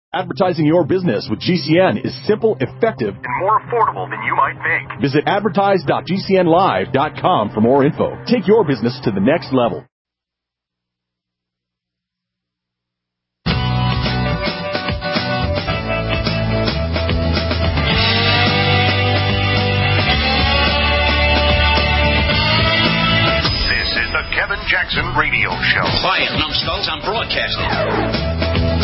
Advertising your business with GCN is simple, effective, and more affordable than you might think. Visit advertise.gcnlive.com for more info. Take your business to the next level. This is the Kevin Jackson Radio Show. Quiet, numbskulls, I'm broadcasting.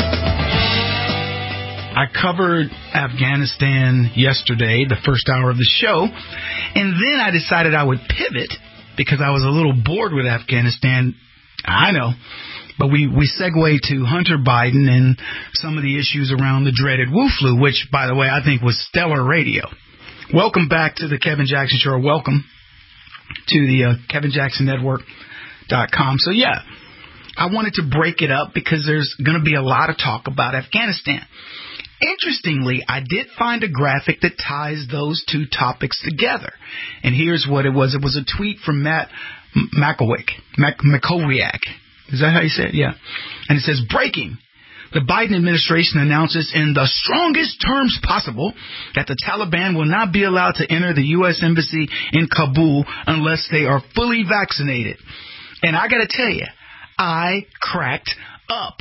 I covered Afghanistan yesterday, the first hour of the show, and then I decided I would pivot because I was a little bored with Afghanistan. I know, but we segue to Hunter Biden and some of the issues around the dreaded Wu flu, which, by the way, I think was stellar radio. Welcome back to the Kevin Jackson Show. Welcome to the KevinJacksonNetwork.com. So, yeah, I wanted to break it up because there's going to be a lot of talk about Afghanistan. Interestingly, I did find a graphic that ties those two topics together. And here's what it was. It was a tweet from Matt Makowiak. Is that how you say it? Yeah. And it says, breaking. The Biden administration announces in the strongest terms possible that the Taliban will not be allowed to enter the U.S. Embassy in Kabul unless they are fully vaccinated. And I got to tell you, I cracked up.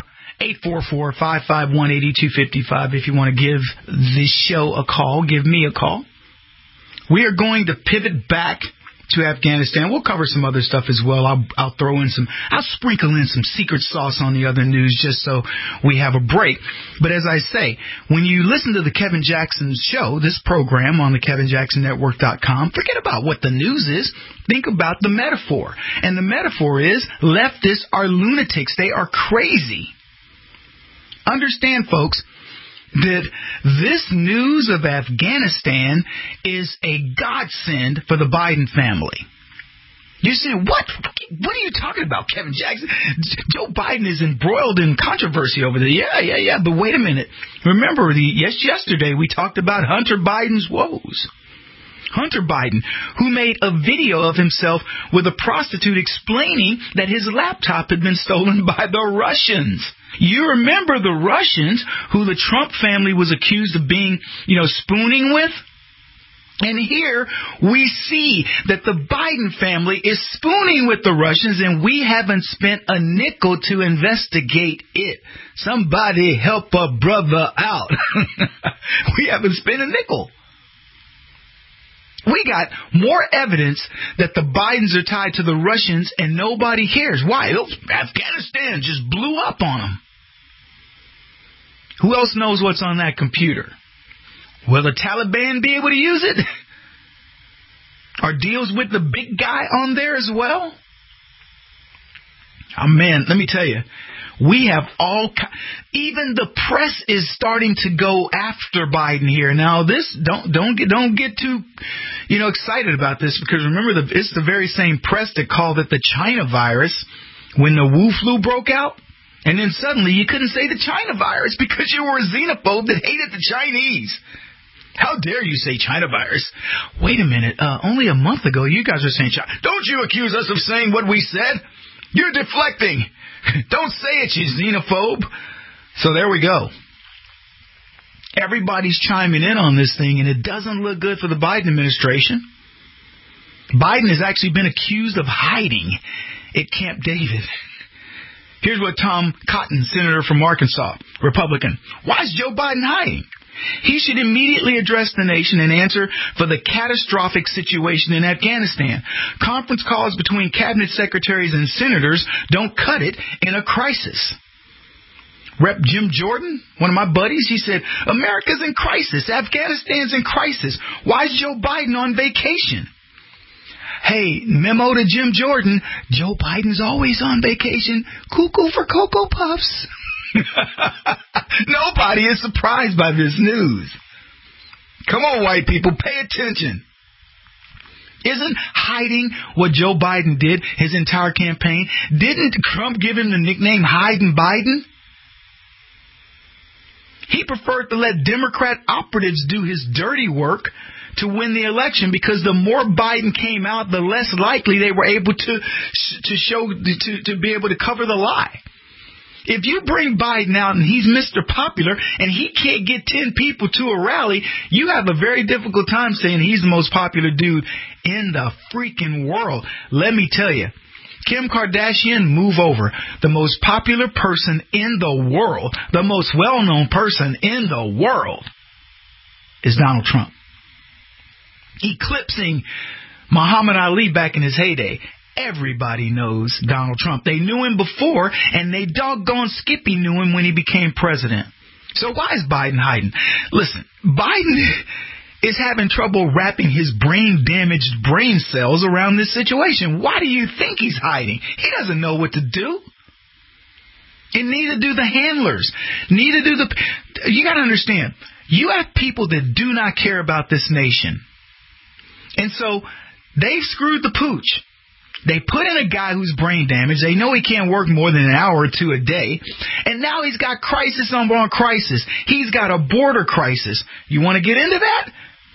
844-551-8255 if you want to give the show a call. Give me a call. We are going to pivot back to Afghanistan. We'll cover some other stuff as well. I'll sprinkle in some secret sauce on the other news just so we have a break. But as I say, when you listen to the Kevin Jackson Show, this program on the KevinJacksonNetwork.com, forget about what the news is. Think about the metaphor. And the metaphor is leftists are lunatics. They are crazy. Understand, folks, that this news of Afghanistan is a godsend for the Biden family. You're saying, what? What are you talking about, Kevin Jackson? Joe Biden is embroiled in controversy over there. Yeah. But wait a minute. Remember, yesterday we talked about Hunter Biden's woes. Hunter Biden, who made a video of himself with a prostitute explaining that his laptop had been stolen by the Russians. You remember the Russians who the Trump family was accused of being, spooning with? And here we see that the Biden family is spooning with the Russians, and we haven't spent a nickel to investigate it. Somebody help a brother out. We haven't spent a nickel. We got more evidence that the Bidens are tied to the Russians and nobody cares. Why? Afghanistan just blew up on them. Who else knows what's on that computer? Will the Taliban be able to use it? Are deals with the big guy on there as well? Oh, man, let me tell you. We have even the press is starting to go after Biden here. Now, this don't get too, excited about this, because remember it's the very same press that called it the China virus when the Wu flu broke out, and then suddenly you couldn't say the China virus because you were a xenophobe that hated the Chinese. How dare you say China virus? Wait a minute. Only a month ago you guys were saying China. Don't you accuse us of saying what we said? You're deflecting. Don't say it, you xenophobe. So there we go. Everybody's chiming in on this thing, and it doesn't look good for the Biden administration. Biden has actually been accused of hiding at Camp David. Here's what Tom Cotton, senator from Arkansas, Republican. Why is Joe Biden hiding? He should immediately address the nation and answer for the catastrophic situation in Afghanistan. Conference calls between cabinet secretaries and senators don't cut it in a crisis. Rep. Jim Jordan, one of my buddies, he said, America's in crisis. Afghanistan's in crisis. Why is Joe Biden on vacation? Hey, memo to Jim Jordan, Joe Biden's always on vacation. Cuckoo for Cocoa Puffs. Nobody is surprised by this news. Come on, white people, pay attention. Isn't hiding what Joe Biden did his entire campaign? Didn't Trump give him the nickname Hiding Biden? He preferred to let Democrat operatives do his dirty work to win the election, because the more Biden came out, the less likely they were able to be able to cover the lie. If you bring Biden out and he's Mr. Popular and he can't get 10 people to a rally, you have a very difficult time saying he's the most popular dude in the freaking world. Let me tell you, Kim Kardashian, move over. The most popular person in the world, the most well-known person in the world is Donald Trump. Eclipsing Muhammad Ali back in his heyday. Everybody knows Donald Trump. They knew him before, and they doggone Skippy knew him when he became president. So why is Biden hiding? Listen, Biden is having trouble wrapping his brain-damaged brain cells around this situation. Why do you think he's hiding? He doesn't know what to do. And neither do the handlers. You got to understand, you have people that do not care about this nation. And so they've screwed the pooch. They put in a guy who's brain damaged. They know he can't work more than an hour or two a day. And now he's got crisis on crisis. He's got a border crisis. You want to get into that?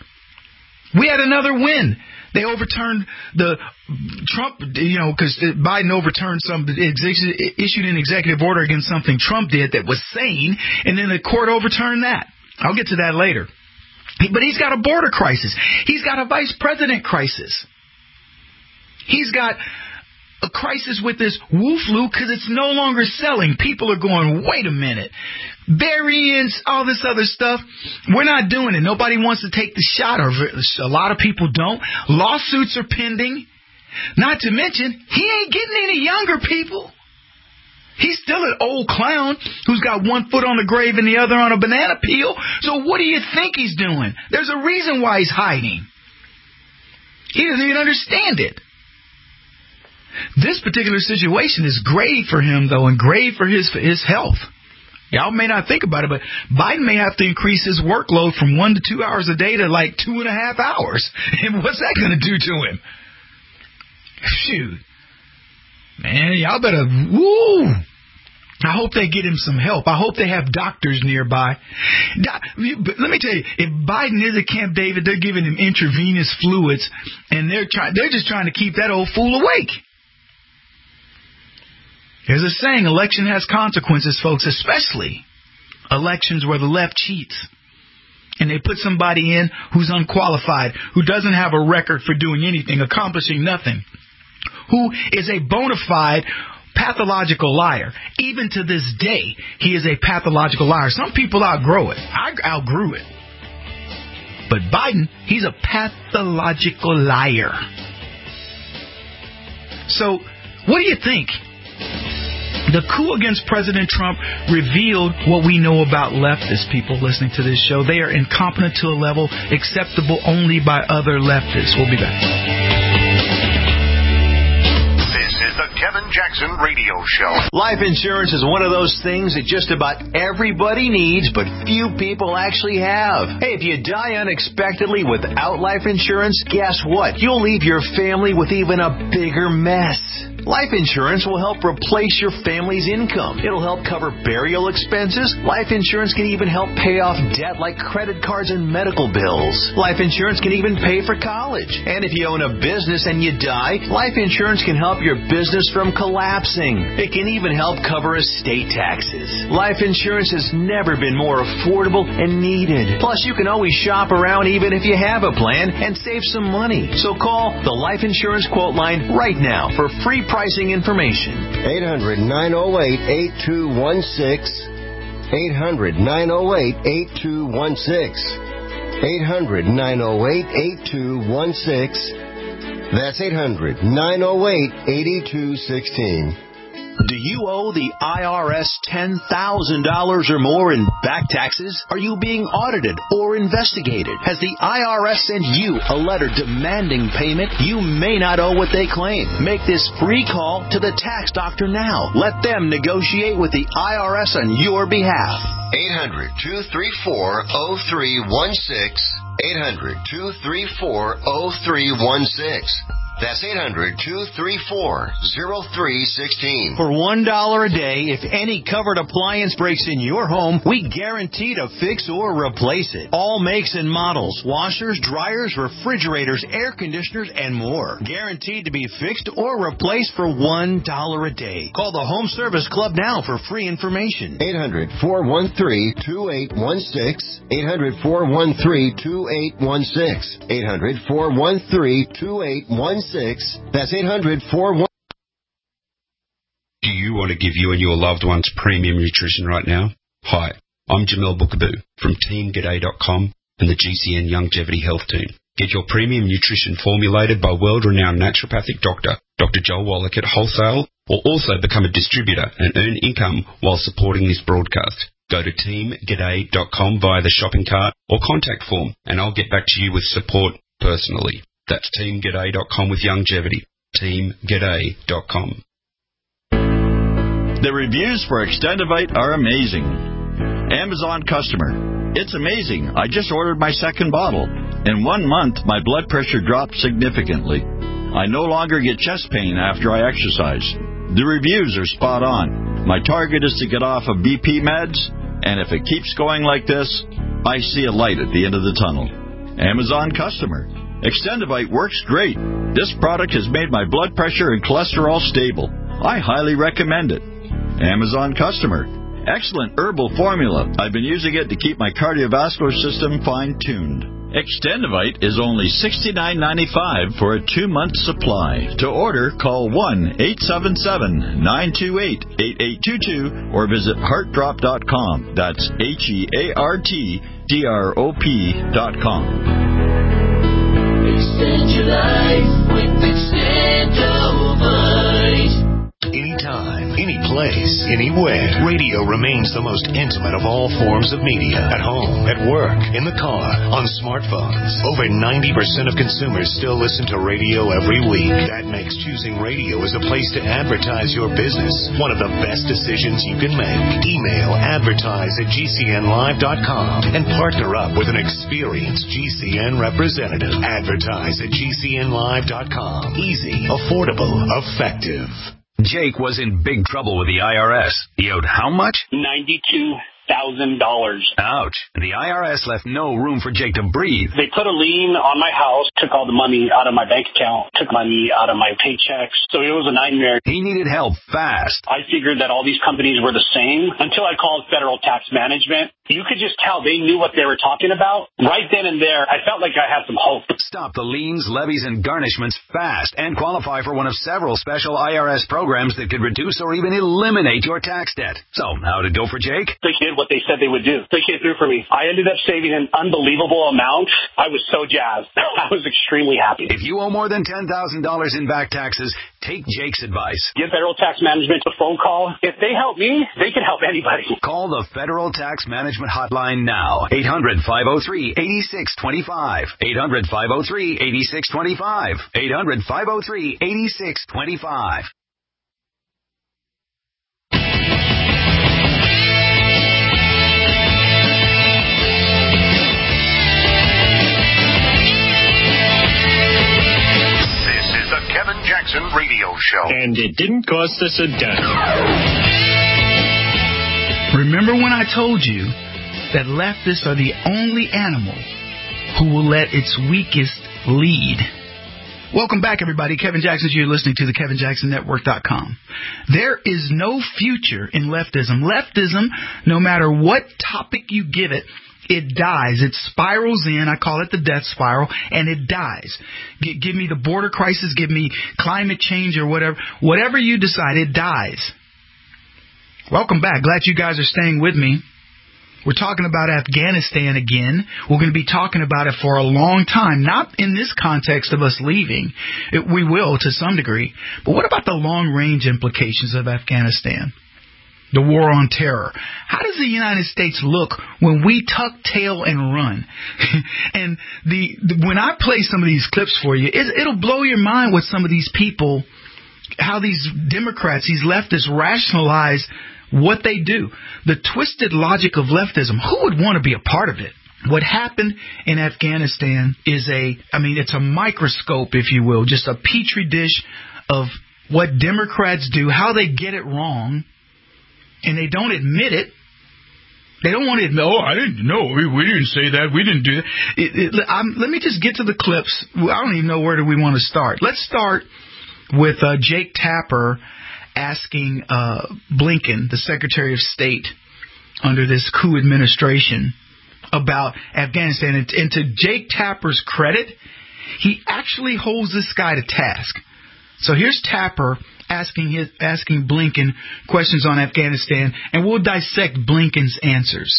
We had another win. They overturned the Trump, because Biden overturned issued an executive order against something Trump did that was sane. And then the court overturned that. I'll get to that later. But he's got a border crisis. He's got a vice president crisis. He's got a crisis with this Wu flu because it's no longer selling. People are going, wait a minute. Variants, all this other stuff. We're not doing it. Nobody wants to take the shot, or a lot of people don't. Lawsuits are pending. Not to mention, he ain't getting any younger people. He's still an old clown who's got one foot on the grave and the other on a banana peel. So what do you think he's doing? There's a reason why he's hiding. He doesn't even understand it. This particular situation is grave for him, though, and grave for his health. Y'all may not think about it, but Biden may have to increase his workload from 1 to 2 hours a day to like 2.5 hours. And what's that going to do to him? Shoot. Man, y'all better, woo! I hope they get him some help. I hope they have doctors nearby. Let me tell you, if Biden is at Camp David, they're giving him intravenous fluids, and they're just trying to keep that old fool awake. There's a saying, election has consequences, folks, especially elections where the left cheats. And they put somebody in who's unqualified, who doesn't have a record for doing anything, accomplishing nothing, who is a bona fide pathological liar. Even to this day, he is a pathological liar. Some people outgrow it. I outgrew it. But Biden, he's a pathological liar. So, what do you think? The coup against President Trump revealed what we know about leftists, people listening to this show. They are incompetent to a level acceptable only by other leftists. We'll be back. The Kevin Jackson Radio Show. Life insurance is one of those things that just about everybody needs, but few people actually have. Hey, if you die unexpectedly without life insurance, guess what? You'll leave your family with even a bigger mess. Life insurance will help replace your family's income. It'll help cover burial expenses. Life insurance can even help pay off debt like credit cards and medical bills. Life insurance can even pay for college. And if you own a business and you die, life insurance can help your business from collapsing. It can even help cover estate taxes. Life insurance has never been more affordable and needed. Plus, you can always shop around even if you have a plan and save some money. So call the Life Insurance Quote Line right now for free pricing information. 800-908-8216. 800-908-8216. 800-908-8216. That's 800-908-8216. Do you owe the IRS $10,000 or more in back taxes? Are you being audited or investigated? Has the IRS sent you a letter demanding payment? You may not owe what they claim. Make this free call to the tax doctor now. Let them negotiate with the IRS on your behalf. 800-234-0316. 800-234-0316. That's 800-234-0316. For $1 a day, if any covered appliance breaks in your home, we guarantee to fix or replace it. All makes and models, washers, dryers, refrigerators, air conditioners, and more. Guaranteed to be fixed or replaced for $1 a day. Call the Home Service Club now for free information. 800-413-2816. 800-413-2816. 800-413-2816. That's 800-413. Do you want to give you and your loved ones premium nutrition right now? Hi, I'm Jamel Bookaboo from TeamGaday.com and the GCN Longevity Health Team. Get your premium nutrition formulated by world-renowned naturopathic doctor, Dr. Joel Wallach at Wholesale, or also become a distributor and earn income while supporting this broadcast. Go to TeamGaday.com via the shopping cart or contact form, and I'll get back to you with support personally. That's TeamGaday.com with longevity. TeamGaday.com. The reviews for Extendivite are amazing. Amazon customer. It's amazing. I just ordered my second bottle. In 1 month, my blood pressure dropped significantly. I no longer get chest pain after I exercise. The reviews are spot on. My target is to get off of BP meds, and if it keeps going like this, I see a light at the end of the tunnel. Amazon customer. Extendivite works great. This product has made my blood pressure and cholesterol stable. I highly recommend it. Amazon customer. Excellent herbal formula. I've been using it to keep my cardiovascular system fine-tuned. Extendivite is only $69.95 for a 2-month supply. To order, call 1-877-928-8822 or visit heartdrop.com. That's HEARTDROP.com. Extend your life with Extendivite. Anytime, any place, anywhere, radio remains the most intimate of all forms of media. At home, at work, in the car, on smartphones. Over 90% of consumers still listen to radio every week. That makes choosing radio as a place to advertise your business one of the best decisions you can make. Email advertise@gcnlive.com and partner up with an experienced GCN representative. Advertise at gcnlive.com. Easy, affordable, effective. Jake was in big trouble with the IRS. He owed how much? $92,000. Ouch. The IRS left no room for Jake to breathe. They put a lien on my house, took all the money out of my bank account, took money out of my paychecks. So it was a nightmare. He needed help fast. I figured that all these companies were the same until I called Federal Tax Management. You could just tell they knew what they were talking about. Right then and there, I felt like I had some hope. Stop the liens, levies, and garnishments fast and qualify for one of several special IRS programs that could reduce or even eliminate your tax debt. So, how'd it go for Jake? They did what they said they would do. They came through for me. I ended up saving an unbelievable amount. I was so jazzed. I was extremely happy. If you owe more than $10,000 in back taxes, take Jake's advice. Give Federal Tax Management a phone call. If they help me, they can help anybody. Call the Federal Tax Management hotline now. 800-503-8625. 800-503-8625. 800-503-8625. Kevin Jackson Radio Show. And it didn't cost us a dime. Remember when I told you that leftists are the only animal who will let its weakest lead? Welcome back, everybody. Kevin Jackson, you're listening to the KevinJacksonNetwork.com. There is no future in leftism. Leftism, no matter what topic you give it, it dies. It spirals in. I call it the death spiral, and it dies. Give me the border crisis, give me climate change or whatever. Whatever you decide, it dies. Welcome back. Glad you guys are staying with me. We're talking about Afghanistan again. We're going to be talking about it for a long time. Not in this context of us leaving. We will to some degree. But what about the long-range implications of Afghanistan? The war on terror. How does the United States look when we tuck tail and run? And when I play some of these clips for you, it'll blow your mind what some of these people, how these Democrats, these leftists rationalize what they do. The twisted logic of leftism. Who would want to be a part of it? What happened in Afghanistan is it's a microscope, if you will, just a petri dish of what Democrats do, how they get it wrong, and they don't admit it. They don't want to admit, I didn't know. We didn't say that. We didn't do that. Let me just get to the clips. I don't even know where do we want to start. Let's start with Jake Tapper asking Blinken, the Secretary of State under this coup administration, about Afghanistan. And to Jake Tapper's credit, he actually holds this guy to task. So here's Tapper asking Blinken questions on Afghanistan, and we'll dissect Blinken's answers.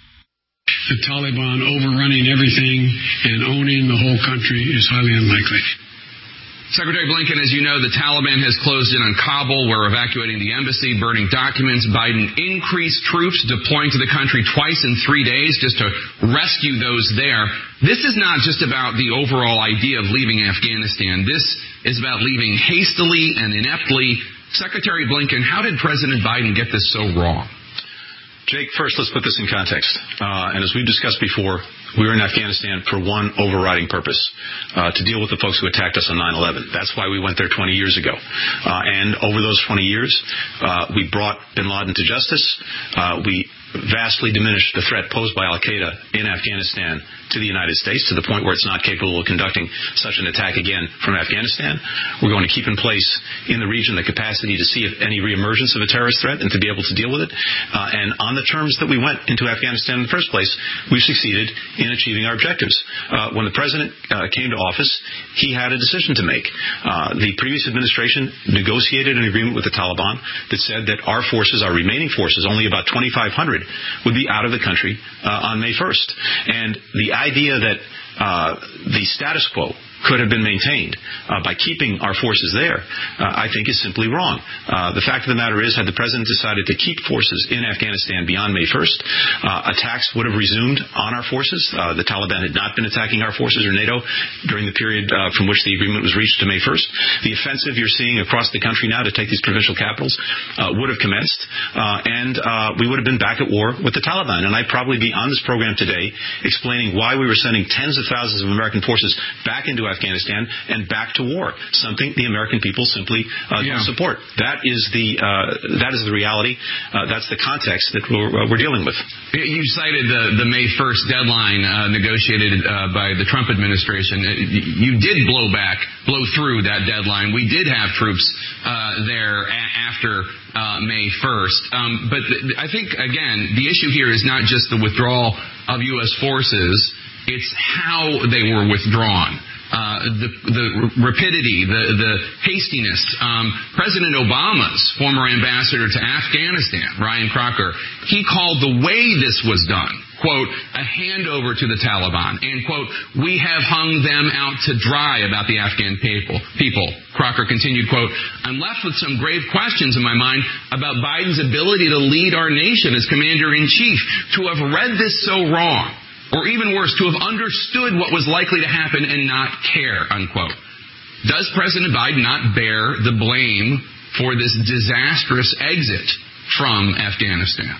The Taliban overrunning everything and owning the whole country is highly unlikely. Secretary Blinken, as you know, the Taliban has closed in on Kabul. We're evacuating the embassy, burning documents. Biden increased troops deploying to the country twice in 3 days just to rescue those there. This is not just about the overall idea of leaving Afghanistan. This is about leaving hastily and ineptly. Secretary Blinken, how did President Biden get this so wrong? Jake, first, let's put this in context. And as we've discussed before, we were in Afghanistan for one overriding purpose, to deal with the folks who attacked us on 9/11. That's why we went there 20 years ago. And over those 20 years, we brought bin Laden to justice. We vastly diminished the threat posed by al-Qaeda in Afghanistan to the United States, to the point where it's not capable of conducting such an attack again from Afghanistan. We're going to keep in place in the region the capacity to see if any reemergence of a terrorist threat and to be able to deal with it. And on the terms that we went into Afghanistan in the first place, we succeeded in achieving our objectives. When the president came to office, he had a decision to make. The previous administration negotiated an agreement with the Taliban that said that our forces, our remaining forces, only about 2,500, would be out of the country on May 1st. And the idea that the status quo could have been maintained by keeping our forces there, I think is simply wrong. The fact of the matter is, had the president decided to keep forces in Afghanistan beyond May 1st, attacks would have resumed on our forces. The Taliban had not been attacking our forces or NATO during the period from which the agreement was reached to May 1st. The offensive you're seeing across the country now to take these provincial capitals would have commenced, and we would have been back at war with the Taliban. And I'd probably be on this program today explaining why we were sending tens of thousands of American forces back into Afghanistan and back to war, something the American people simply don't support. That is the reality. That's the context that we're dealing with. You cited the May 1st deadline negotiated by the Trump administration. You did blow through that deadline. We did have troops there after May 1st. But I think, again, the issue here is not just the withdrawal of U.S. forces, it's how they were withdrawn. The rapidity, the hastiness. President Obama's former ambassador to Afghanistan, Ryan Crocker, he called the way this was done, quote, a handover to the Taliban, and, quote, we have hung them out to dry about the Afghan people. Crocker continued, quote, I'm left with some grave questions in my mind about Biden's ability to lead our nation as commander-in-chief, to have read this so wrong. Or even worse, to have understood what was likely to happen and not care, unquote. Does President Biden not bear the blame for this disastrous exit from Afghanistan?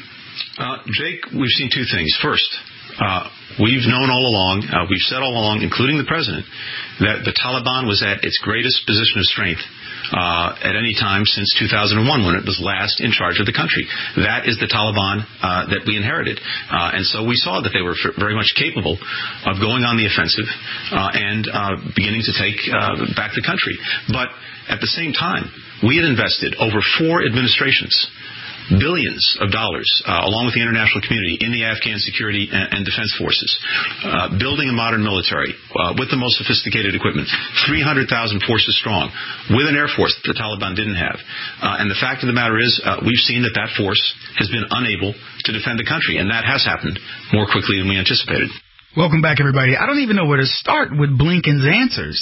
Jake, we've seen two things. First, we've known all along, we've said all along, including the president, that the Taliban was at its greatest position of strength at any time since 2001, when it was last in charge of the country. That is the Taliban that we inherited. And so we saw that they were very much capable of going on the offensive and beginning to take back the country. But at the same time, we had invested over 4 administrations billions of dollars, along with the international community, in the Afghan security and defense forces, building a modern military with the most sophisticated equipment, 300,000 forces strong, with an air force that the Taliban didn't have. And the fact of the matter is, we've seen that force has been unable to defend the country, and that has happened more quickly than we anticipated. Welcome back, everybody. I don't even know where to start with Blinken's answers.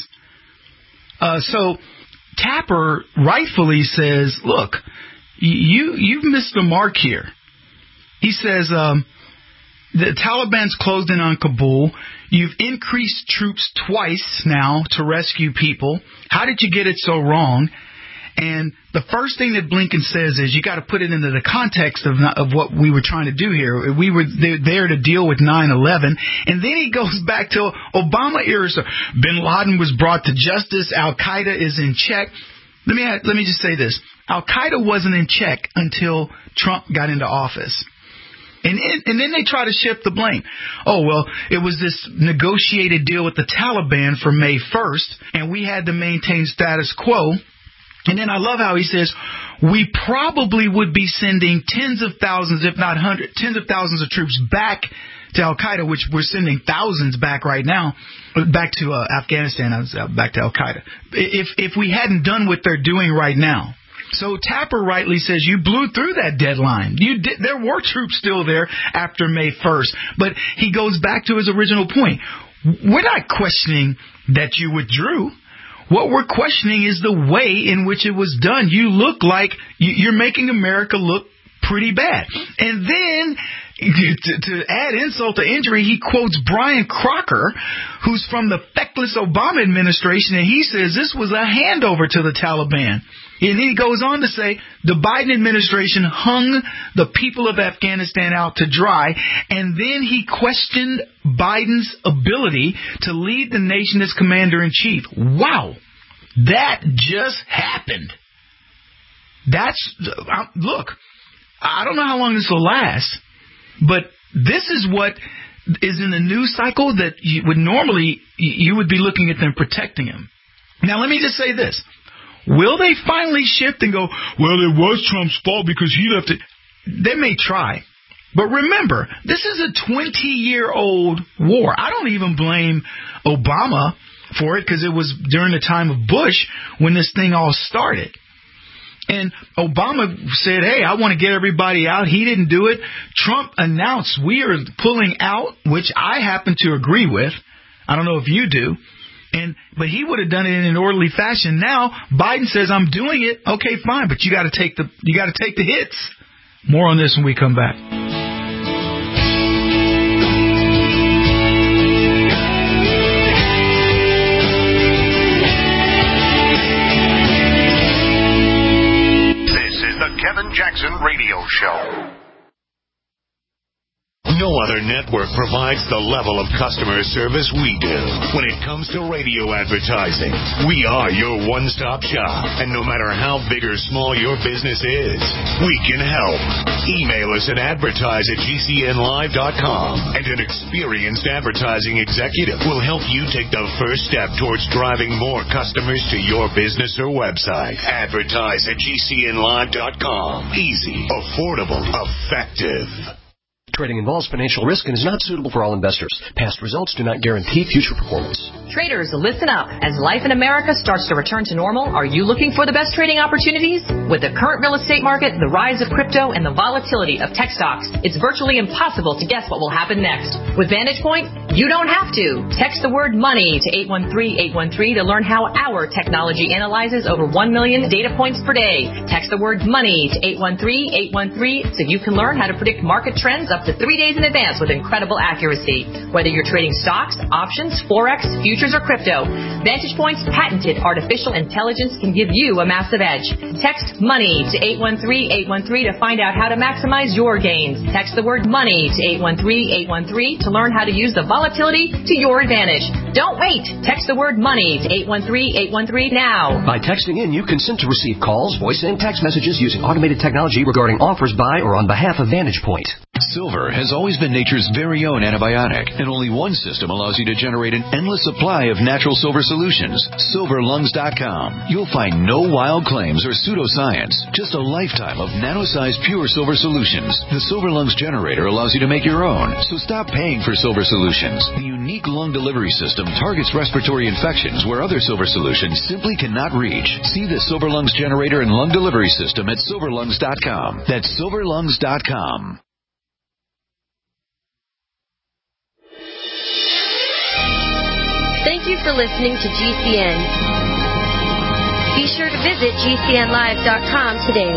So Tapper rightfully says, look, You've missed the mark here. He says the Taliban's closed in on Kabul. You've increased troops twice now to rescue people. How did you get it so wrong? And the first thing that Blinken says is you got to put it into the context of what we were trying to do here. We were there to deal with 9/11. And then he goes back to Obama era. So Bin Laden was brought to justice. Al-Qaeda is in check. Let me just say this. Al-Qaeda wasn't in check until Trump got into office. And then they try to shift the blame. Oh, well, it was this negotiated deal with the Taliban for May 1st, and we had to maintain status quo. And then I love how he says, we probably would be sending tens of thousands, if not tens of thousands of troops back to Al-Qaeda, which we're sending thousands back right now, back to Afghanistan, back to Al-Qaeda, if we hadn't done what they're doing right now. So Tapper rightly says you blew through that deadline. There were troops still there after May 1st. But he goes back to his original point. We're not questioning that you withdrew. What we're questioning is the way in which it was done. You look like you're making America look pretty bad. And then, to add insult to injury, he quotes Brian Crocker, who's from the feckless Obama administration, and he says this was a handover to the Taliban. And then he goes on to say the Biden administration hung the people of Afghanistan out to dry, and then he questioned Biden's ability to lead the nation as commander-in-chief. Wow, that just happened. Look, I don't know how long this will last, but this is what is in the news cycle that you would be looking at them protecting him. Now, let me just say this. Will they finally shift and go, well, it was Trump's fault because he left it? They may try. But remember, this is a 20-year-old war. I don't even blame Obama for it because it was during the time of Bush when this thing all started. And Obama said, hey, I want to get everybody out. He didn't do it. Trump announced we are pulling out, which I happen to agree with. I don't know if you do. But he would have done it in an orderly fashion. Now Biden says, I'm doing it. Okay, fine, but you got to take the hits. More on this when we come back. This is the Kevin Jackson Radio Show. No other network provides the level of customer service we do. When it comes to radio advertising, we are your one-stop shop. And no matter how big or small your business is, we can help. Email us at advertise@gcnlive.com, and an experienced advertising executive will help you take the first step towards driving more customers to your business or website. Advertise@gcnlive.com. Easy, affordable, effective. Trading involves financial risk and is not suitable for all investors. Past results do not guarantee future performance. Traders, listen up. As life in America starts to return to normal, are you looking for the best trading opportunities? With the current real estate market, the rise of crypto, and the volatility of tech stocks, it's virtually impossible to guess what will happen next. With Vantage Point, you don't have to. Text the word MONEY to 813-813 to learn how our technology analyzes over 1 million data points per day. Text the word MONEY to 813-813 so you can learn how to predict market trends up to 3 days in advance with incredible accuracy. Whether you're trading stocks, options, forex, futures, or crypto, Vantage Point's patented artificial intelligence can give you a massive edge. Text MONEY to 813-813 to find out how to maximize your gains. Text the word MONEY to 813-813 to learn how to use the volatility to your advantage. Don't wait. Text the word MONEY to 813-813 now. By texting in, you consent to receive calls, voice, and text messages using automated technology regarding offers by or on behalf of Vantage Point. Silver has always been nature's very own antibiotic, and only one system allows you to generate an endless supply of natural silver solutions. SilverLungs.com. You'll find no wild claims or pseudoscience, just a lifetime of nano-sized pure silver solutions. The Silver Lungs generator allows you to make your own, so stop paying for silver solutions. The unique lung delivery system targets respiratory infections where other silver solutions simply cannot reach. See the Silver Lungs generator and lung delivery system at SilverLungs.com. That's SilverLungs.com. Thank you for listening to GCN. Be sure to visit GCNlive.com today.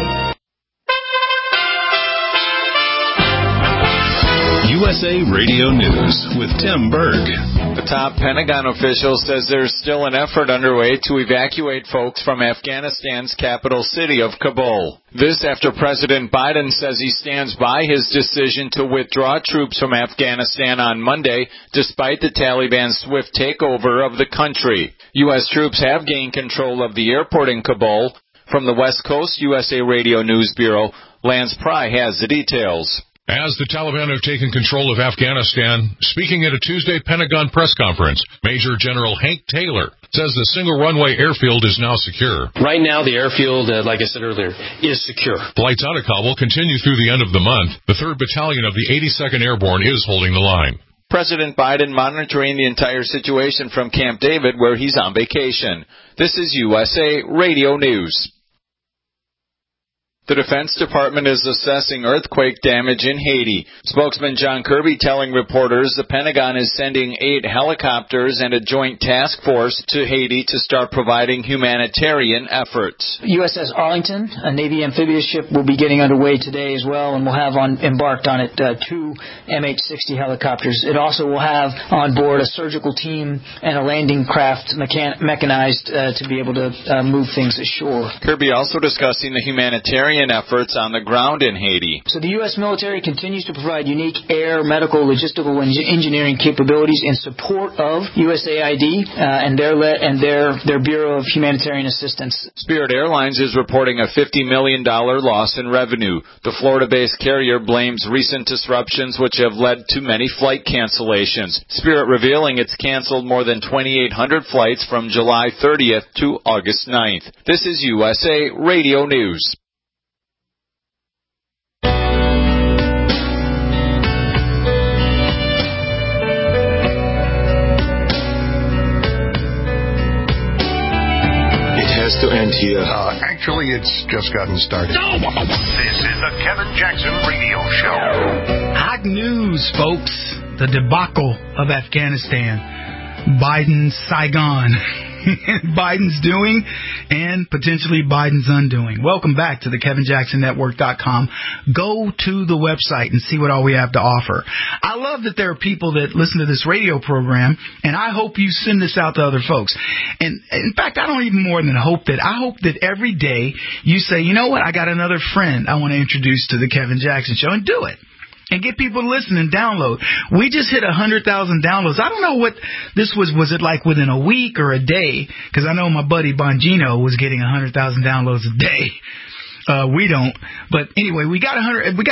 USA Radio News with Tim Berg. The top Pentagon official says there's still an effort underway to evacuate folks from Afghanistan's capital city of Kabul. This after President Biden says he stands by his decision to withdraw troops from Afghanistan on Monday, despite the Taliban's swift takeover of the country. U.S. troops have gained control of the airport in Kabul. From the West Coast USA Radio News Bureau, Lance Pry has the details. As the Taliban have taken control of Afghanistan, speaking at a Tuesday Pentagon press conference, Major General Hank Taylor says the single-runway airfield is now secure. Right now, the airfield, like I said earlier, is secure. Flights out of Kabul continue through the end of the month. The 3rd Battalion of the 82nd Airborne is holding the line. President Biden monitoring the entire situation from Camp David, where he's on vacation. This is USA Radio News. The Defense Department is assessing earthquake damage in Haiti. Spokesman John Kirby telling reporters the Pentagon is sending 8 helicopters and a joint task force to Haiti to start providing humanitarian efforts. USS Arlington, a Navy amphibious ship, will be getting underway today as well, and we'll have embarked on it 2 MH-60 helicopters. It also will have on board a surgical team and a landing craft mechanized to be able to move things ashore. Kirby also discussing the humanitarian efforts on the ground in Haiti. So the U.S. military continues to provide unique air, medical, logistical, and engineering capabilities in support of USAID and their Bureau of Humanitarian Assistance. Spirit Airlines is reporting a $50 million loss in revenue. The Florida-based carrier blames recent disruptions which have led to many flight cancellations. Spirit revealing it's canceled more than 2,800 flights from July 30th to August 9th. This is USA Radio News. To end here. Actually, it's just gotten started. No! This is the Kevin Jackson Radio Show. Hot news, folks. The debacle of Afghanistan. Biden's Saigon. Biden's doing and potentially Biden's undoing. Welcome back to the KevinJacksonNetwork.com. Go to the website and see what all we have to offer. I love that there are people that listen to this radio program, and I hope you send this out to other folks. And in fact, I don't even more than hope that. I hope that every day you say, you know what, I got another friend I want to introduce to the Kevin Jackson Show, and do it. And get people to listen and download. We just hit 100,000 downloads. I don't know what this was. Was it like within a week or a day? Because I know my buddy Bongino was getting 100,000 downloads a day. We don't. But anyway, we got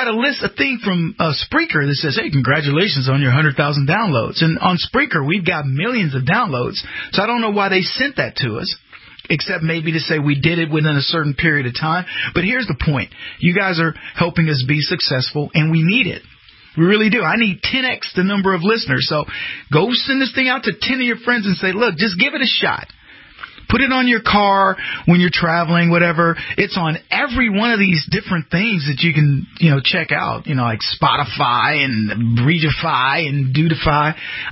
a thing from Spreaker that says, hey, congratulations on your 100,000 downloads. And on Spreaker, we've got millions of downloads. So I don't know why they sent that to us, except maybe to say we did it within a certain period of time. But here's the point. You guys are helping us be successful, and we need it. We really do. I need 10x the number of listeners. So go send this thing out to 10 of your friends and say, look, just give it a shot. Put it on your car when you're traveling, whatever. It's on every one of these different things that you can, check out, like Spotify and Regify and Dudify,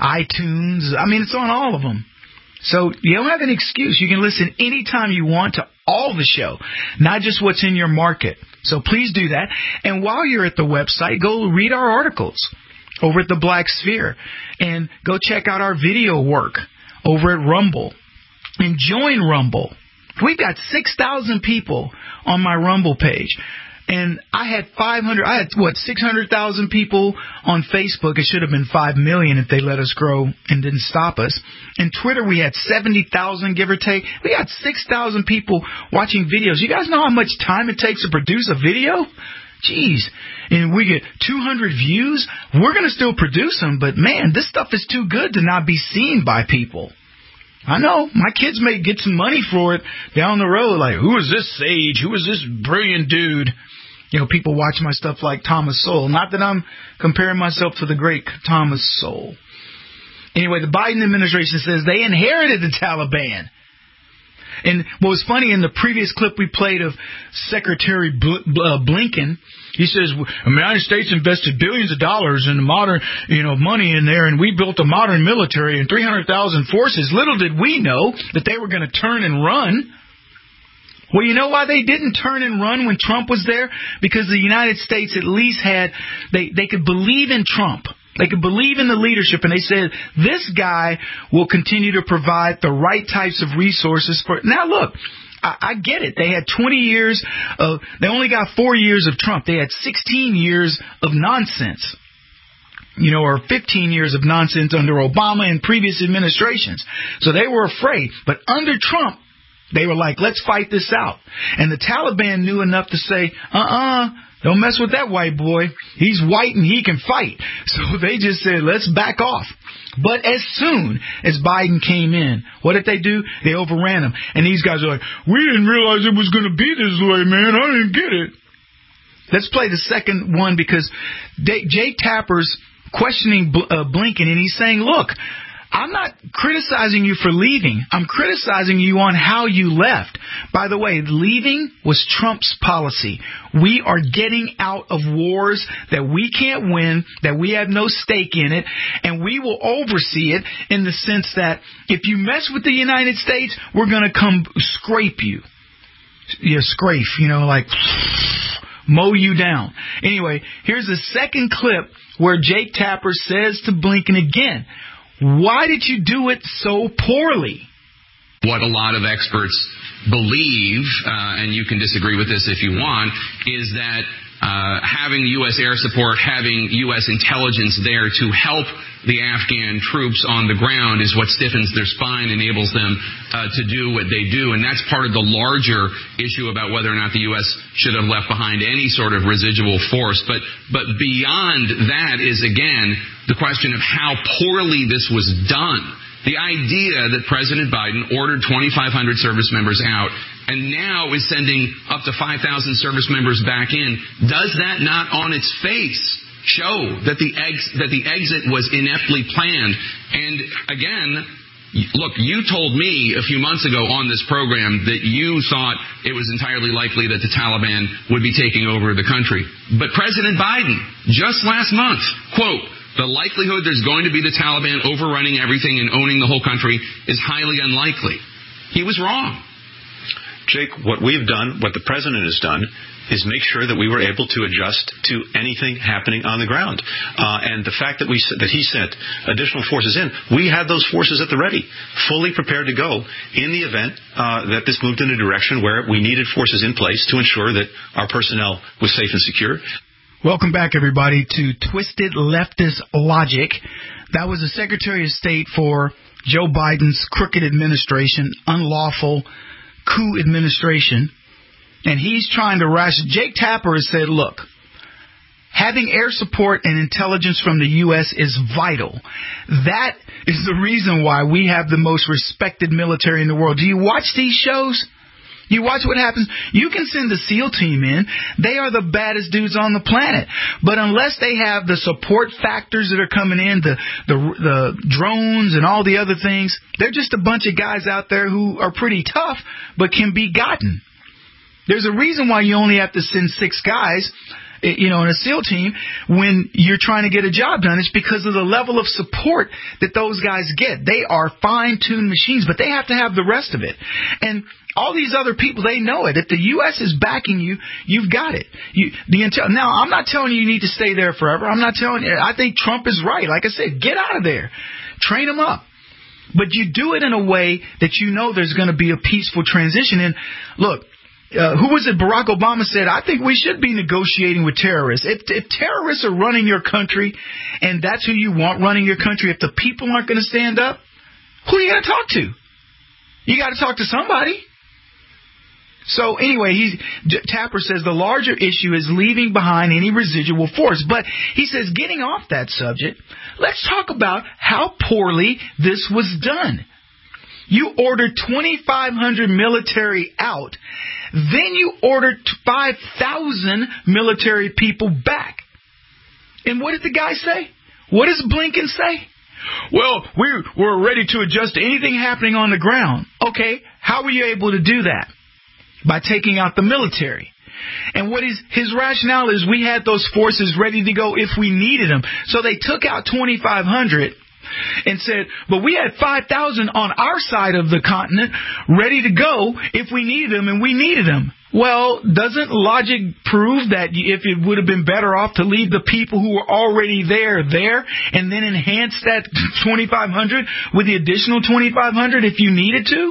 iTunes. I mean, it's on all of them. So you don't have an excuse. You can listen anytime you want to all the show, not just what's in your market. So please do that. And while you're at the website, go read our articles over at the Black Sphere. And go check out our video work over at Rumble. And join Rumble. We've got 6,000 people on my Rumble page. And I had 600,000 people on Facebook. It should have been 5 million if they let us grow and didn't stop us. And Twitter, we had 70,000, give or take. We got 6,000 people watching videos. You guys know how much time it takes to produce a video? Jeez. And we get 200 views. We're going to still produce them, but man, this stuff is too good to not be seen by people. I know. My kids may get some money for it down the road. Like, who is this sage? Who is this brilliant dude? People watch my stuff like Thomas Sowell. Not that I'm comparing myself to the great Thomas Sowell. Anyway, the Biden administration says they inherited the Taliban. And what was funny in the previous clip we played of Secretary Blinken, he says, the United States invested billions of dollars in modern, money in there, and we built a modern military and 300,000 forces. Little did we know that they were going to turn and run. Well, you know why they didn't turn and run when Trump was there? Because the United States at least they could believe in Trump. They could believe in the leadership, and they said, this guy will continue to provide the right types of resources for... Now, look, I get it. They had 20 years of... They only got 4 years of Trump. They had 16 years of nonsense. Or 15 years of nonsense under Obama and previous administrations. So they were afraid. But under Trump, they were like, let's fight this out. And the Taliban knew enough to say, don't mess with that white boy. He's white and he can fight. So they just said, let's back off. But as soon as Biden came in, what did they do? They overran him. And these guys are like, we didn't realize it was going to be this way, man. I didn't get it. Let's play the second one because Jake Tapper's questioning Blinken, and he's saying, look, I'm not criticizing you for leaving. I'm criticizing you on how you left. By the way, leaving was Trump's policy. We are getting out of wars that we can't win, that we have no stake in it, and we will oversee it in the sense that if you mess with the United States, we're going to come scrape you. Like mow you down. Anyway, here's the second clip where Jake Tapper says to Blinken again, why did you do it so poorly? What a lot of experts believe, and you can disagree with this if you want, is that having U.S. air support, having U.S. intelligence there to help the Afghan troops on the ground is what stiffens their spine, enables them to do what they do. And that's part of the larger issue about whether or not the U.S. should have left behind any sort of residual force. But beyond that is, again, the question of how poorly this was done. The idea that President Biden ordered 2,500 service members out and now is sending up to 5,000 service members back in, does that not on its face show that the exit was ineptly planned? And again, look, you told me a few months ago on this program that you thought it was entirely likely that the Taliban would be taking over the country. But President Biden, just last month, quote, the likelihood there's going to be the Taliban overrunning everything and owning the whole country is highly unlikely. He was wrong. Jake, what we've done, what the president has done, is make sure that we were able to adjust to anything happening on the ground. And the fact that he sent additional forces in, we had those forces at the ready, fully prepared to go in the event that this moved in a direction where we needed forces in place to ensure that our personnel was safe and secure. Welcome back, everybody, to Twisted Leftist Logic. That was the Secretary of State for Joe Biden's crooked administration, unlawful coup administration. And he's trying to ration. Jake Tapper has said, look, having air support and intelligence from the U.S. is vital. That is the reason why we have the most respected military in the world. Do you watch these shows? You watch what happens. You can send a SEAL team in. They are the baddest dudes on the planet. But unless they have the support factors that are coming in, the drones and all the other things, they're just a bunch of guys out there who are pretty tough but can be gotten. There's a reason why you only have to send 6 guys, in a SEAL team when you're trying to get a job done. It's because of the level of support that those guys get. They are fine-tuned machines, but they have to have the rest of it. And all these other people, they know it. If the U.S. is backing you, you've got it. Now, I'm not telling you need to stay there forever. I'm not telling you. I think Trump is right. Like I said, get out of there. Train them up. But you do it in a way that you know there's going to be a peaceful transition. And look, who was it? Barack Obama said, I think we should be negotiating with terrorists. If terrorists are running your country and that's who you want running your country, if the people aren't going to stand up, who are you going to talk to? You got to talk to somebody. So anyway, Tapper says the larger issue is leaving behind any residual force. But he says, getting off that subject, let's talk about how poorly this was done. You ordered 2,500 military out. Then you ordered 5,000 military people back. And what did the guy say? What does Blinken say? Well, we're ready to adjust to anything happening on the ground. Okay, how were you able to do that? By taking out the military. And what his rationale is, we had those forces ready to go if we needed them. So they took out 2,500 and said, but we had 5,000 on our side of the continent ready to go if we needed them, and we needed them. Well, doesn't logic prove that if it would have been better off to leave the people who were already there, and then enhance that 2,500 with the additional 2,500 if you needed to?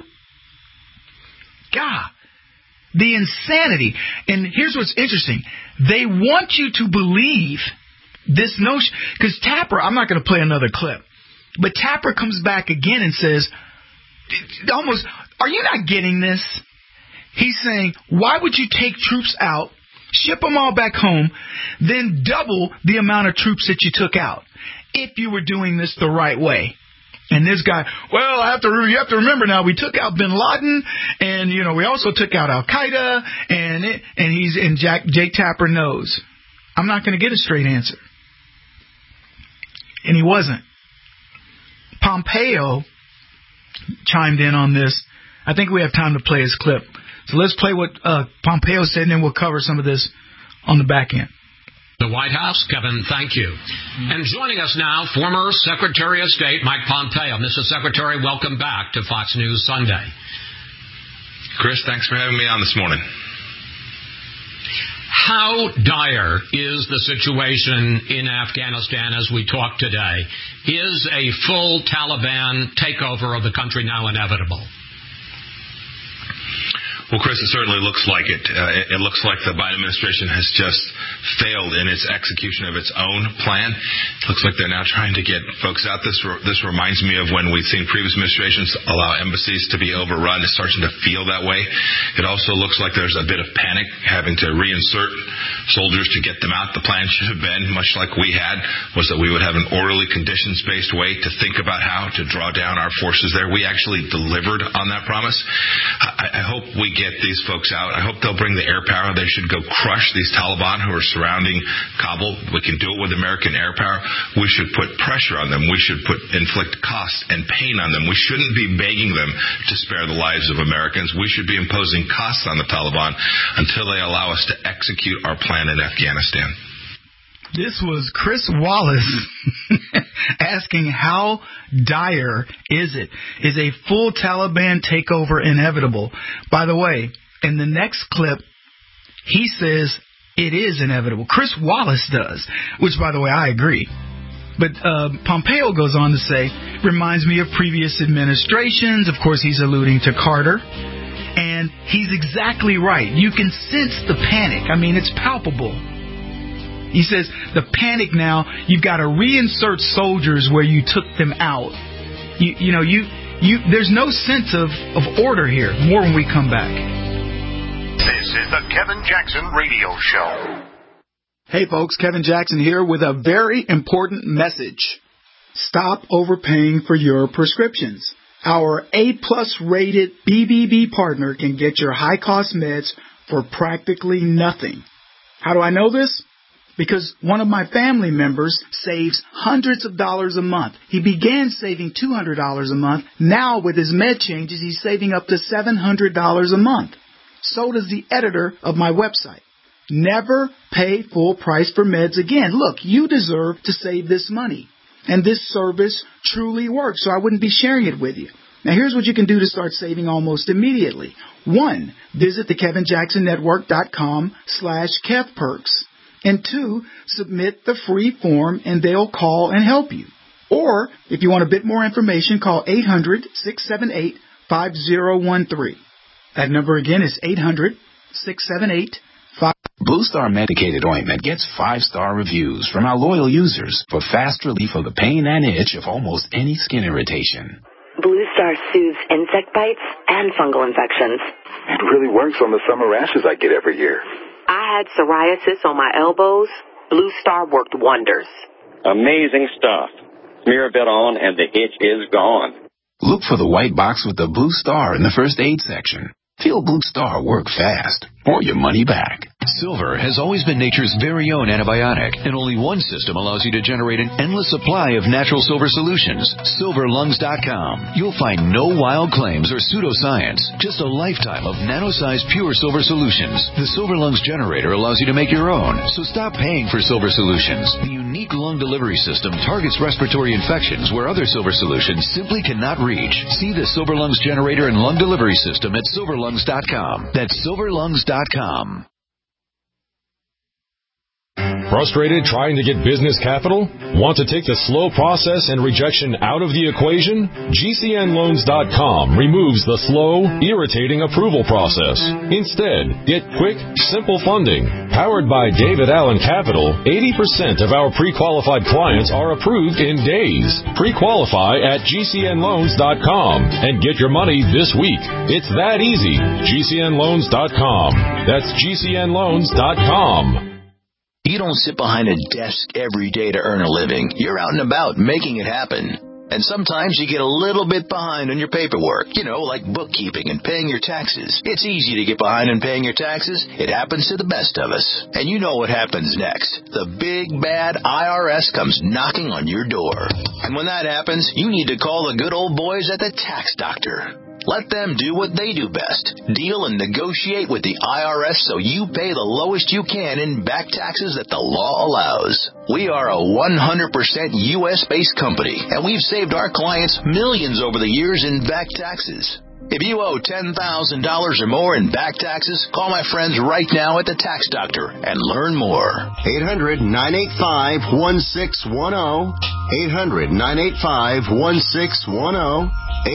God, the insanity. And here's what's interesting. They want you to believe this notion, because Tapper, I'm not going to play another clip, but Tapper comes back again and says, almost, are you not getting this? He's saying, why would you take troops out, ship them all back home, then double the amount of troops that you took out if you were doing this the right way? And this guy, well, you have to remember now, we took out bin Laden, and, we also took out Al-Qaeda, and Jake Tapper knows. I'm not going to get a straight answer. And he wasn't. Pompeo chimed in on this. I think we have time to play his clip. So let's play what Pompeo said, and then we'll cover some of this on the back end. The White House, Kevin, thank you. And joining us now, former Secretary of State Mike Pompeo. Mr. Secretary, welcome back to Fox News Sunday. Chris, thanks for having me on this morning. How dire is the situation in Afghanistan as we talk today? Is a full Taliban takeover of the country now inevitable? Well, Chris, it certainly looks like it. It looks like the Biden administration has just failed in its execution of its own plan. It looks like they're now trying to get folks out. This reminds me of when we've seen previous administrations allow embassies to be overrun. It's starting to feel that way. It also looks like there's a bit of panic having to reinsert soldiers to get them out. The plan should have been, much like we had, was that we would have an orderly, conditions-based way to think about how to draw down our forces there. We actually delivered on that promise. I hope we get these folks out. I hope they'll bring the air power. They should go crush these Taliban who are surrounding Kabul. We can do it with American air power. We should put pressure on them. We should inflict cost and pain on them. We shouldn't be begging them to spare the lives of Americans. We should be imposing costs on the Taliban until they allow us to execute our plan in Afghanistan. This was Chris Wallace asking how dire is it? Is a full Taliban takeover inevitable? By the way, in the next clip, he says it is inevitable. Chris Wallace does, which, by the way, I agree. But Pompeo goes on to say, reminds me of previous administrations. Of course, he's alluding to Carter. And he's exactly right. You can sense the panic. I mean, it's palpable. He says, the panic now, you've got to reinsert soldiers where you took them out. There's no sense of order here. More when we come back. This is the Kevin Jackson Radio Show. Hey folks, Kevin Jackson here with a very important message. Stop overpaying for your prescriptions. Our A-plus rated BBB partner can get your high-cost meds for practically nothing. How do I know this? Because one of my family members saves hundreds of dollars a month. He began saving $200 a month. Now with his med changes, he's saving up to $700 a month. So does the editor of my website. Never pay full price for meds again. Look, you deserve to save this money. And this service truly works, so I wouldn't be sharing it with you. Now, here's what you can do to start saving almost immediately. 1, visit the KevinJacksonNetwork.com/KevPerks. And 2, submit the free form and they'll call and help you. Or, if you want a bit more information, call 800-678-5013. That number again is 800-678-5013. Blue Star medicated ointment gets 5-star reviews from our loyal users for fast relief of the pain and itch of almost any skin irritation. Blue Star soothes insect bites and fungal infections. It really works on the summer rashes I get every year. I had psoriasis on my elbows. Blue Star worked wonders. Amazing stuff. Smear a bit on and the itch is gone. Look for the white box with the Blue Star in the first aid section. Feel Blue Star work fast, or your money back. Silver has always been nature's very own antibiotic, and only one system allows you to generate an endless supply of natural silver solutions. SilverLungs.com. You'll find no wild claims or pseudoscience, just a lifetime of nano-sized pure silver solutions. The Silver Lungs generator allows you to make your own, so stop paying for silver solutions. The unique lung delivery system targets respiratory infections where other Silver solutions simply cannot reach. See the Silver Lungs generator and lung delivery system at silverlungs.com. That's silverlungs.com. Frustrated trying to get business capital? Want to take the slow process and rejection out of the equation? GCNloans.com removes the slow, irritating approval process. Instead, get quick, simple funding. Powered by David Allen Capital, 80% of our pre-qualified clients are approved in days. Pre-qualify at GCNloans.com and get your money this week. It's that easy. GCNloans.com. That's GCNloans.com. You don't sit behind a desk every day to earn a living. You're out and about making it happen. And sometimes you get a little bit behind on your paperwork, like bookkeeping and paying your taxes. It's easy to get behind on paying your taxes. It happens to the best of us. And you know what happens next. The big, bad IRS comes knocking on your door. And when that happens, you need to call the good old boys at the Tax Doctor. Let them do what they do best. Deal and negotiate with the IRS so you pay the lowest you can in back taxes that the law allows. We are a 100% U.S.-based company, and we've saved our clients millions over the years in back taxes. If you owe $10,000 or more in back taxes, call my friends right now at the Tax Doctor and learn more. 800-985-1610. 800-985-1610.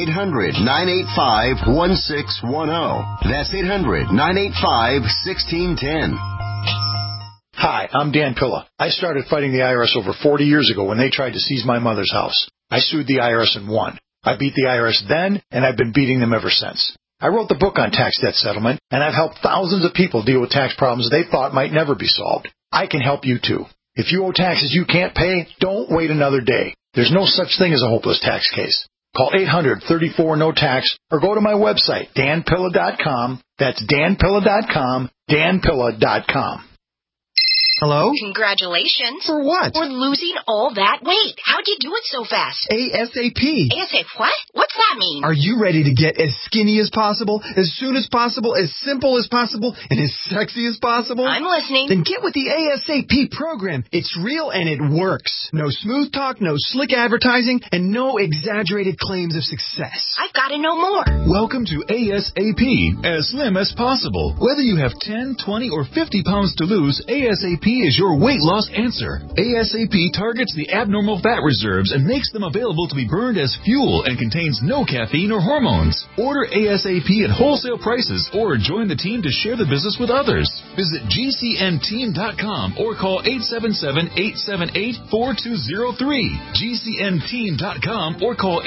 800-985-1610. That's 800-985-1610. Hi, I'm Dan Pilla. I started fighting the IRS over 40 years ago when they tried to seize my mother's house. I sued the IRS and won. I beat the IRS then, and I've been beating them ever since. I wrote the book on tax debt settlement, and I've helped thousands of people deal with tax problems they thought might never be solved. I can help you too. If you owe taxes you can't pay, don't wait another day. There's no such thing as a hopeless tax case. Call 800-34-NO-TAX or go to my website, danpilla.com. That's danpilla.com, danpilla.com. Hello? Congratulations. For what? For losing all that weight. How'd you do it so fast? ASAP. ASAP what? What's that mean? Are you ready to get as skinny as possible, as soon as possible, as simple as possible, and as sexy as possible? I'm listening. Then get with the ASAP program. It's real and it works. No smooth talk, no slick advertising, and no exaggerated claims of success. I've got to know more. Welcome to ASAP, as slim as possible. Whether you have 10, 20, or 50 pounds to lose, ASAP is your weight loss answer. ASAP targets the abnormal fat reserves and makes them available to be burned as fuel and contains no caffeine or hormones. Order ASAP at wholesale prices or join the team to share the business with others. Visit GCNteam.com or call 877-878-4203. GCNteam.com or call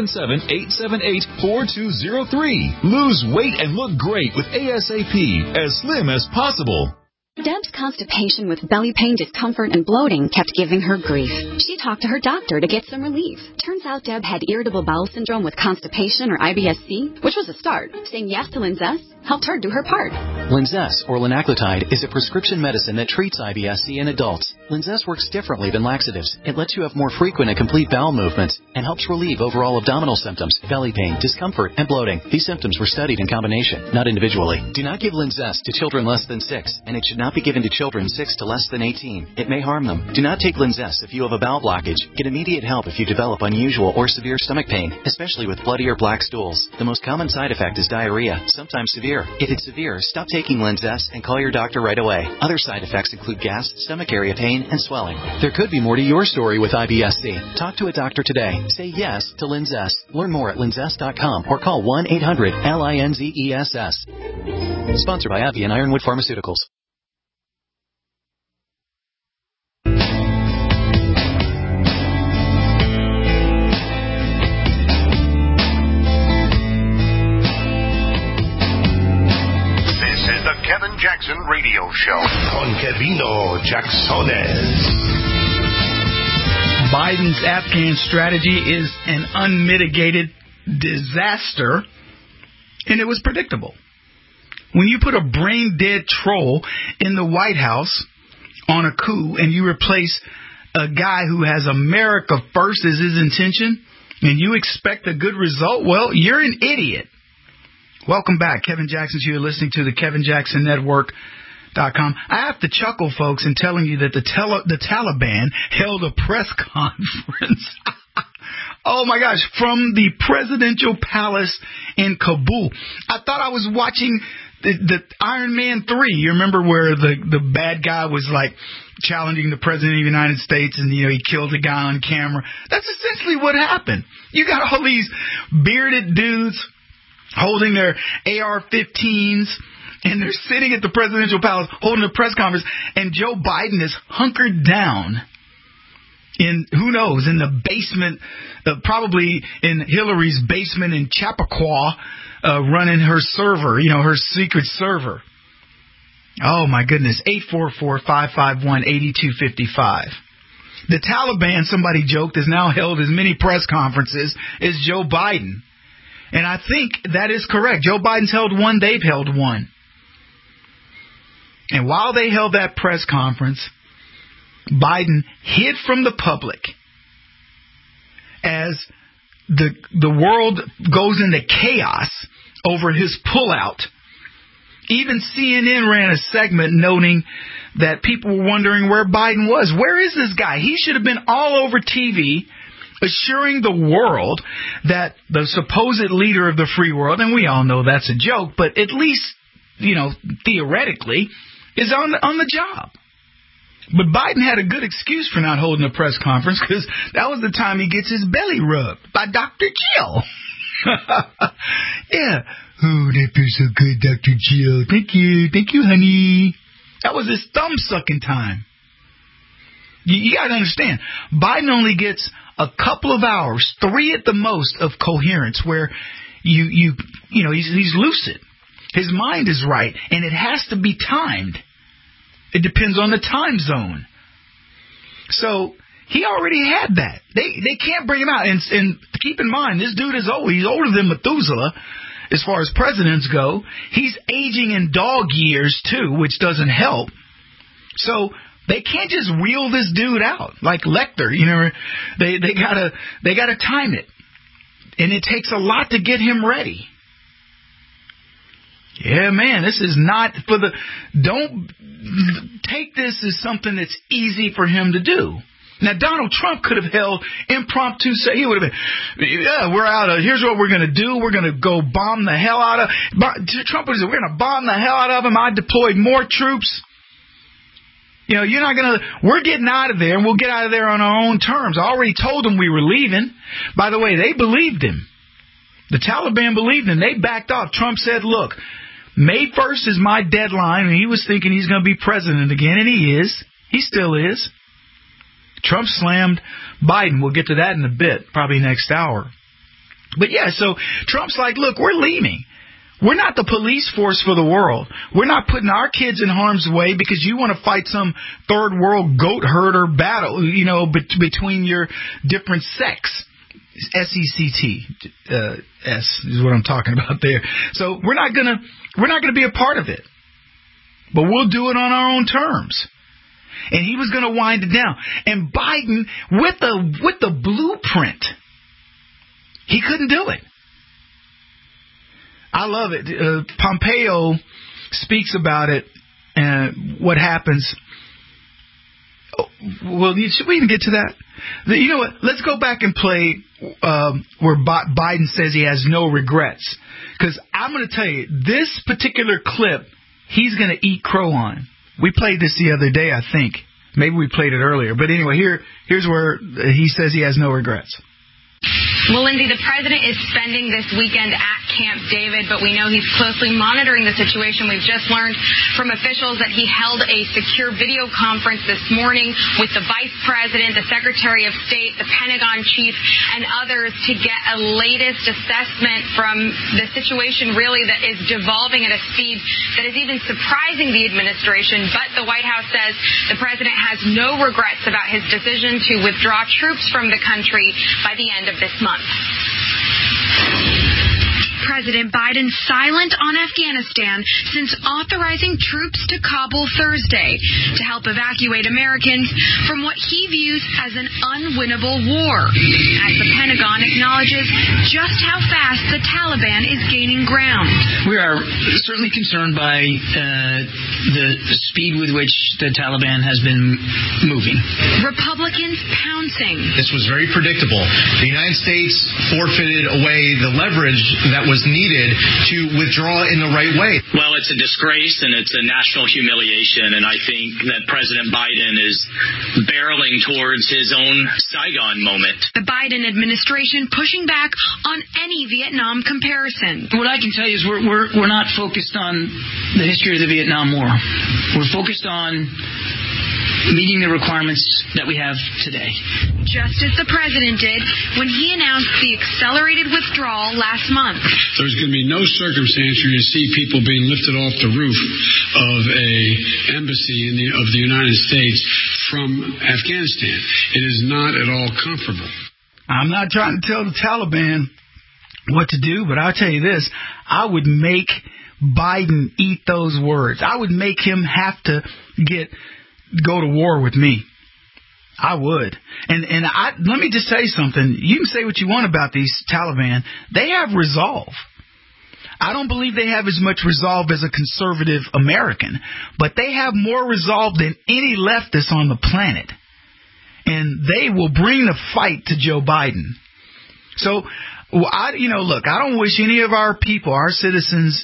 877-878-4203. Lose weight and look great with ASAP, as slim as possible. Deb's constipation with belly pain, discomfort, and bloating kept giving her grief. She talked to her doctor to get some relief. Turns out Deb had irritable bowel syndrome with constipation, or IBS-C, which was a start. Saying yes to Linzess helped her do her part. Linzess, or linaclotide, is a prescription medicine that treats IBS-C in adults. Linzess works differently than laxatives. It lets you have more frequent and complete bowel movements and helps relieve overall abdominal symptoms, belly pain, discomfort, and bloating. These symptoms were studied in combination, not individually. Do not give Linzess to children less than 6, and it should not be given to children 6 to less than 18. It may harm them. Do not take Linzess if you have a bowel blockage. Get immediate help if you develop unusual or severe stomach pain, especially with bloody or black stools. The most common side effect is diarrhea, sometimes severe. If it's severe, stop taking Linzess and call your doctor right away. Other side effects include gas, stomach area pain, and swelling. There could be more to your story with IBS-C. Talk to a doctor today. Say yes to Linzess. Learn more at linzess.com or call 1-800-LINZESS. Sponsored by AbbVie and Ironwood Pharmaceuticals. Kevin Jackson Radio Show con Kevino Jacksones. Biden's Afghan strategy is an unmitigated disaster, and it was predictable. When you put a brain-dead troll in the White House on a coup and you replace a guy who has America first as his intention, and you expect a good result, well, you're an idiot. Welcome back. Kevin Jackson. You're listening to the Kevin Jackson Network. I have to chuckle, folks, in telling you that the Taliban held a press conference. Oh, my gosh, from the presidential palace in Kabul. I thought I was watching the Iron Man 3. You remember where the bad guy was, like, challenging the president of the United States and, he killed a guy on camera? That's essentially what happened. You got all these bearded dudes holding their AR-15s, and they're sitting at the presidential palace holding a press conference, and Joe Biden is hunkered down in, who knows, in the basement, probably in Hillary's basement in Chappaqua, running her server, her secret server. Oh, my goodness. 844-551-8255. The Taliban, somebody joked, has now held as many press conferences as Joe Biden. And I think that is correct. Joe Biden's held one. They've held one. And while they held that press conference, Biden hid from the public as the world goes into chaos over his pullout. Even CNN ran a segment noting that people were wondering where Biden was. Where is this guy? He should have been all over TV assuring the world that the supposed leader of the free world, and we all know that's a joke, but at least, theoretically, is on the job. But Biden had a good excuse for not holding a press conference, because that was the time he gets his belly rubbed by Dr. Jill. Yeah. Oh, that feels so good, Dr. Jill. Thank you. Thank you, honey. That was his thumb-sucking time. You got to understand, Biden only gets a couple of hours, 3 at the most, of coherence where he's lucid. His mind is right, and it has to be timed. It depends on the time zone. So he already had that. They can't bring him out. And keep in mind, this dude is old. He's older than Methuselah as far as presidents go. He's aging in dog years, too, which doesn't help. So they can't just wheel this dude out like Lecter. They gotta time it. And it takes a lot to get him ready. Yeah, man, this is not for the... Don't take this as something that's easy for him to do. Now, Donald Trump could have held impromptu... He would have been, we're out of... Here's what we're going to do. We're going to go bomb the hell out of... Trump would have said, we're going to bomb the hell out of him. I deployed more troops. You're not going to... We're getting out of there, and we'll get out of there on our own terms. I already told them we were leaving. By the way, they believed him. The Taliban believed him. They backed off. Trump said, look... May 1st is my deadline, and he was thinking he's going to be president again, and he is. He still is. Trump slammed Biden. We'll get to that in a bit, probably next hour. But yeah, so Trump's like, look, we're leaving. We're not the police force for the world. We're not putting our kids in harm's way because you want to fight some third world goat herder battle, between your different sects. S-E-C-T, S is what I'm talking about there. So we're not gonna be a part of it, but we'll do it on our own terms. And he was gonna wind it down. And Biden, with the blueprint, he couldn't do it. I love it. Pompeo speaks about it and what happens. Well, should we even get to that? You know what? Let's go back and play where Biden says he has no regrets. Because I'm going to tell you, this particular clip, he's going to eat crow on. We played this the other day, I think. Maybe we played it earlier. But anyway, here's where he says he has no regrets. Well, Lindsay, the president is spending this weekend at Camp David, but we know he's closely monitoring the situation. We've just learned from officials that he held a secure video conference this morning with the vice president, the secretary of state, the Pentagon chief, and others to get a latest assessment from the situation really that is devolving at a speed that is even surprising the administration. But the White House says the president has no regrets about his decision to withdraw troops from the country by the end of this month. President Biden silent on Afghanistan since authorizing troops to Kabul Thursday to help evacuate Americans from what he views as an unwinnable war, as the Pentagon acknowledges just how fast the Taliban is gaining ground. We are certainly concerned by the speed with which the Taliban has been moving. Republicans pouncing. This was very predictable. The United States forfeited away the leverage that was needed to withdraw in the right way. Well, it's a disgrace and it's a national humiliation, and I think that President Biden is barreling towards his own Saigon moment. The Biden administration pushing back on any Vietnam comparison. What I can tell you is we're not focused on the history of the Vietnam War. We're focused on meeting the requirements that we have today. Just as the president did when he announced the accelerated withdrawal last month. There's going to be no circumstance where you see people being lifted off the roof of a embassy of the United States from Afghanistan. It is not at all comfortable. I'm not trying to tell the Taliban what to do, but I'll tell you this. I would make Biden eat those words. I would make him have to go to war with me. I would. And let me just tell you something. You can say what you want about these Taliban. They have resolve. I don't believe they have as much resolve as a conservative American, but they have more resolve than any leftist on the planet. And they will bring the fight to Joe Biden. So, look, I don't wish any of our people, our citizens,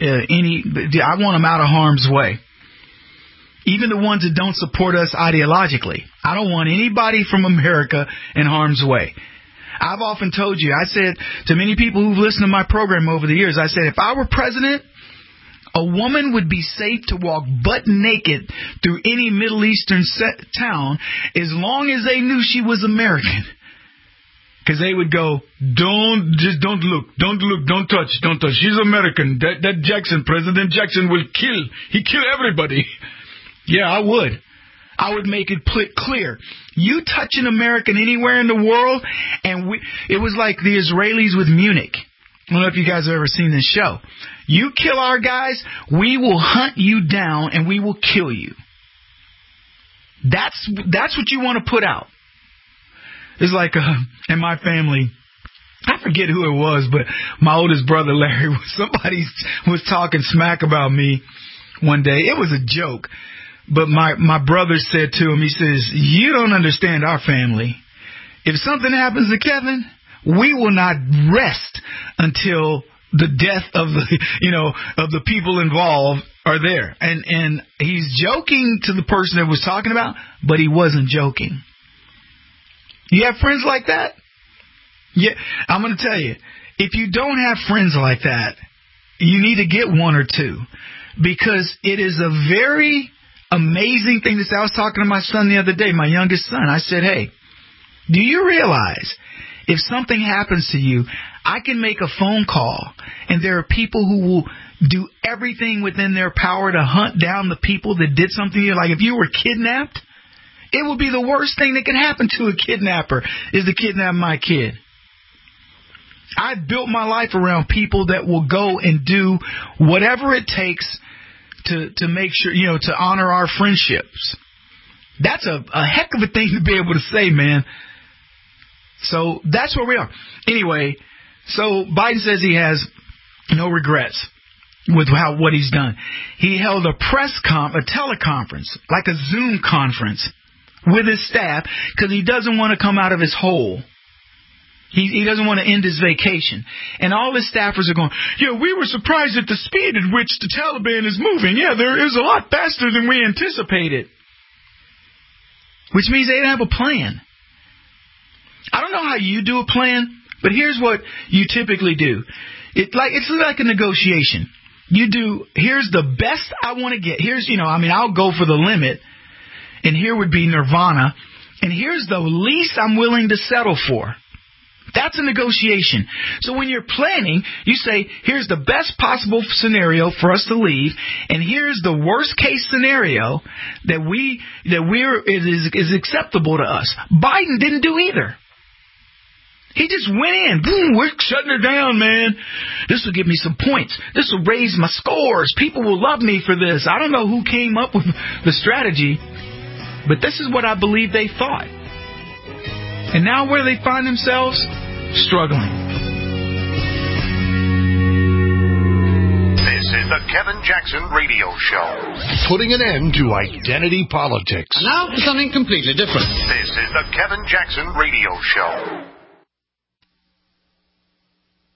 I want them out of harm's way. Even the ones that don't support us ideologically. I don't want anybody from America in harm's way. I've often told you, I said to many people who've listened to my program over the years, I said, if I were president, a woman would be safe to walk butt naked through any Middle Eastern town as long as they knew she was American. Because they would go, don't look, don't touch. She's American. That Jackson, President Jackson will kill. He kill everybody. Yeah, I would. I would make it clear. You touch an American anywhere in the world, and it was like the Israelis with Munich. I don't know if you guys have ever seen this show. You kill our guys, we will hunt you down and we will kill you. That's what you want to put out. It's like in my family, I forget who it was, but my oldest brother Larry, somebody was talking smack about me one day. It was a joke. But my brother said to him, he says, you don't understand our family. If something happens to Kevin, we will not rest until the death of the people involved are there. And he's joking to the person that was talking about, but he wasn't joking. You have friends like that? Yeah, I'm going to tell you, if you don't have friends like that, you need to get one or two, because it is a very amazing thing. I was talking to my son the other day, my youngest son. I said, hey, do you realize if something happens to you, I can make a phone call and there are people who will do everything within their power to hunt down the people that did something to you? Like if you were kidnapped, it would be the worst thing that can happen to a kidnapper is to kidnap my kid. I built my life around people that will go and do whatever it takes to make sure, to honor our friendships. That's a heck of a thing to be able to say, man. So that's where we are. Anyway, so Biden says he has no regrets with what he's done. He held a teleconference, like a Zoom conference with his staff because he doesn't want to come out of his hole. He doesn't want to end his vacation. And all his staffers are going, we were surprised at the speed at which the Taliban is moving. Yeah, there is a lot faster than we anticipated. Which means they didn't have a plan. I don't know how you do a plan, but here's what you typically do. It's like a negotiation. You do, here's the best I want to get. Here's, I'll go for the limit. And here would be nirvana. And here's the least I'm willing to settle for. That's a negotiation. So when you're planning, you say, here's the best possible scenario for us to leave, and here's the worst case scenario that is acceptable to us. Biden didn't do either. He just went in. Boom, we're shutting her down, man. This will give me some points. This will raise my scores. People will love me for this. I don't know who came up with the strategy, but this is what I believe they thought. And now where they find themselves? Struggling. This is the Kevin Jackson Radio Show. Putting an end to identity politics. And now for something completely different. This is the Kevin Jackson Radio Show.